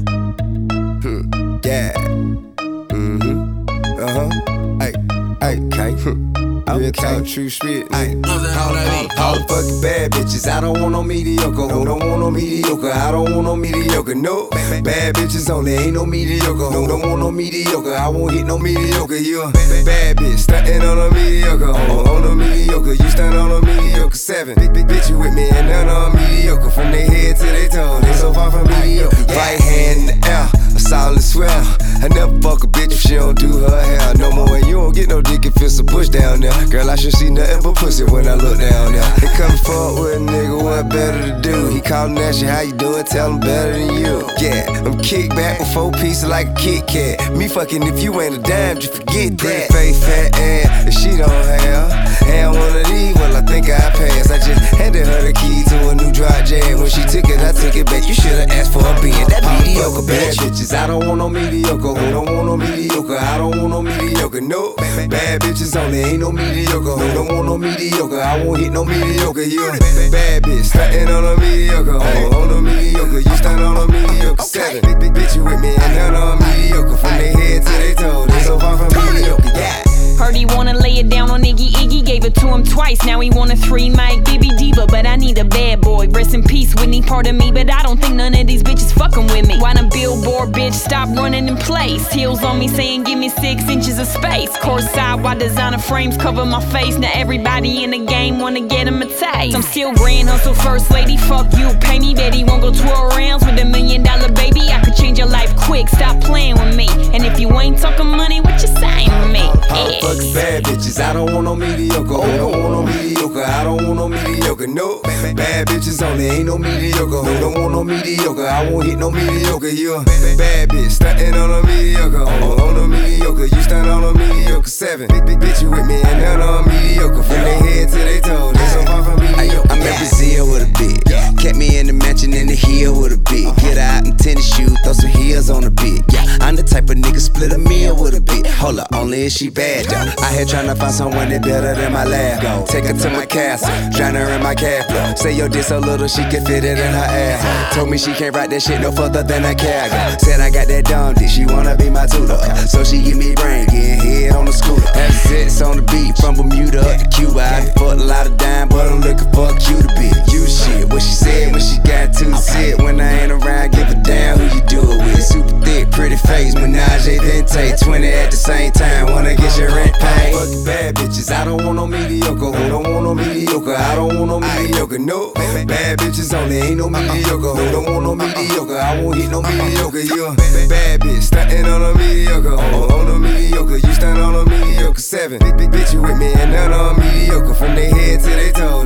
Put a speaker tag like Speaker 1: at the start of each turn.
Speaker 1: Yeah. Ay, ay, okay. Real talk, true spit. All fucking bad bitches. I don't want no mediocre. Who don't want no mediocre? I don't want no mediocre. No, bad bitches only. Ain't no mediocre. Who don't want no mediocre? I won't hit no mediocre. You a bad bitch, stuntin' on a mediocre. On a mediocre, you stand on a mediocre 7. Big bitch, you with me and none on mediocre. From their head to their toe, they so far from mediocre. Right hand in the air, a solid swell. I never fuck a bitch if she don't do her hair no more. And you don't get no dick if it's a push down there. Girl, I should see nothing but pussy when I look down there. They come fuck with a nigga, what better to do? He callin' at you, how you doing? Tell him better than you. Yeah, I'm kick back with 4 pieces like a Kit Kat. Me fucking if you ain't a dime, just forget that. Pretty face, fat ass, if she don't have. And one of these, well, I think I passed. I just handed her the key to a new dry jam. When she took it, I took it back. You should've asked for a being that mediocre bad bitches. I don't want no mediocre. Who don't want no mediocre? I don't want no mediocre. No, bad bitches only. Ain't no mediocre. Who don't want no mediocre? I won't hit no mediocre. You a bad bitch, stuntin' on a mediocre. On a mediocre, you stand on a mediocre 7. Big bitch, you with me and none on mediocre. From their head to their toe, they so far from mediocre. Yeah.
Speaker 2: Heard he wanna lay it down on Iggy, gave it to him twice. Now he want a 3 mic Bibby Diva, but I need a bad boy. Rest in peace, Whitney, pardon me, but I don't think none of these bitches fucking with me. Why the billboard bitch stop running in place? Heels on me saying give me 6 inches of space. Course side while designer frames cover my face. Now everybody in the game wanna get him a taste. I'm still grand hustle first lady, fuck you, pay me. Bet he won't go 12 rounds with $1 million baby. I could change your life quick, stop playing with me. And if you ain't talking money, what you saying to me?
Speaker 1: Fucking bad bitches, I don't want no mediocre. Who don't want no mediocre? I don't want no mediocre. No, bad bitches only. Ain't no mediocre. Who don't want no mediocre? I won't hit no mediocre. You a bad bitch, stuntin' on a mediocre. On a mediocre, you stand on a mediocre 7. Big bitch, you with me and none on mediocre. From their head to their toe, they so far from mediocre. I'm in Brazil with a bitch. Kept me in the mansion in the hill with a bitch. Get out in tennis shoes, throw some heels on a bitch. Yeah, I'm the type of nigga split a meal with a bitch. Hold up, only if she bad though. I here tryna find someone that better than my lab. Take her to my castle, drown her in my cat flow. Say yo dick so little she can fit it in her ass. Told me she can't ride that shit no further than a cargo. Said I got that dumb dick, she wanna be my tutor. So she give me brain, getting head on the scooter. Have sex on the beat, from Bermuda up to Cuba. I done fucked a lot of dime, but I'm looking for a cute bitch. You shit, what she said when she got to sit. When I ain't around, give a damn who you do it with. Super thick, pretty face, Menage a Vente. 20 at the same time, wanna get your rent paid. Fucking bad bitches, I don't want no mediocre. Who don't want no mediocre? I don't want no mediocre. No, bad bitches only. Ain't no mediocre. Who don't want no mediocre? I won't hit no mediocre. You a bad bitch, stuntin' on a mediocre. On a mediocre, you stand on a mediocre 7. Big bitch, you with me and none on mediocre. From their head to their toe.